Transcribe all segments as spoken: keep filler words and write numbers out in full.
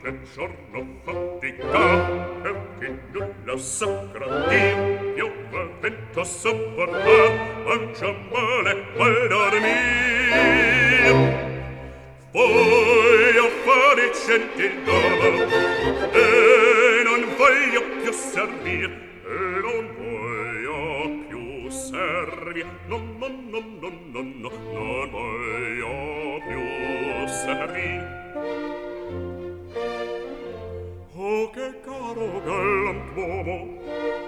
notte giorno fatica, perché nulla saprà Dio, piove vento a sopportar, mangia male al dormir. Voglio fare gentil'uomo e non voglio più servir, e non voglio più servir, no, no, no, no, no, no, non voglio più servir. Oh, che caro galantuomo,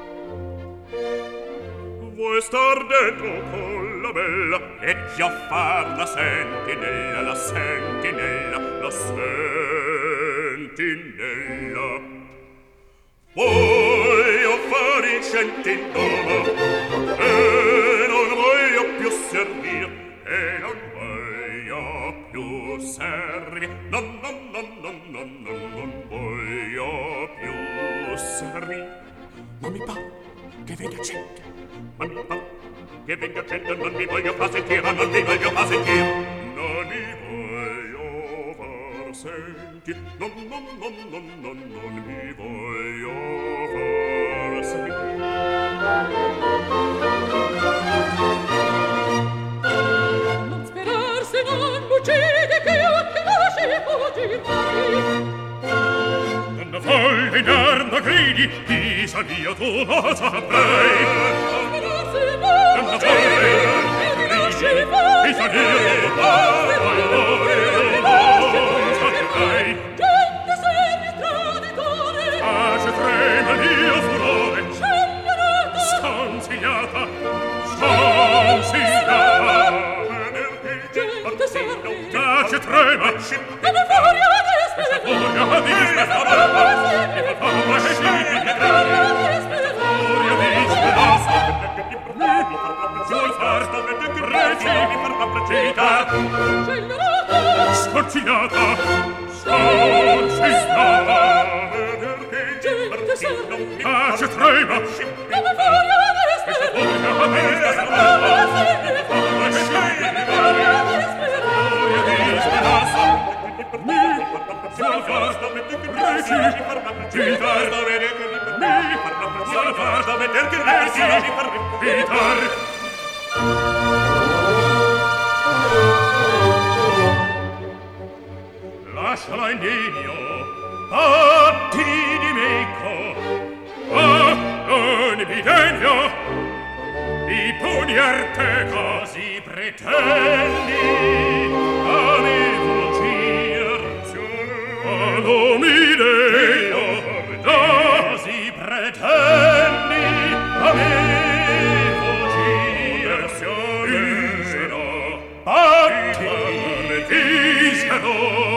vuoi star dentro con la bella e già far la sentinella, la sentinella, la sentinella. Voglio fare il gentiluomo e non voglio più servir, e non voglio più servir, no, no, no, no, no, no, non voglio più servir. Non mi fa che venga gente, non mi fa che venga gente, non mi voglio far sentire, non mi voglio far sentire, non mi voglio far sentire, non, non, non, non, non, non mi voglio far sentire. Non sperarsi, non buggite, che io ti lasci fuggire. Non voglio inarno gridi, Isa mia tu lo saprai. Non voglio inarno gridi, Isa mia tu lo saprai. Gente sei traditore, Pace trema il mio furore, scellerata, sconsigliata, sconsigliata. gente servi, Pace trema, e ne furia dispera, furia dispera, scorcigliata, scorcigliata, pace trema, come furia dispera, lasciala indegno, batti di meco, ah, non mi degno, i pugni arte così pretendi a me fuggir, a non mi degno, così pretendi a me fuggir, misero, batti, misero,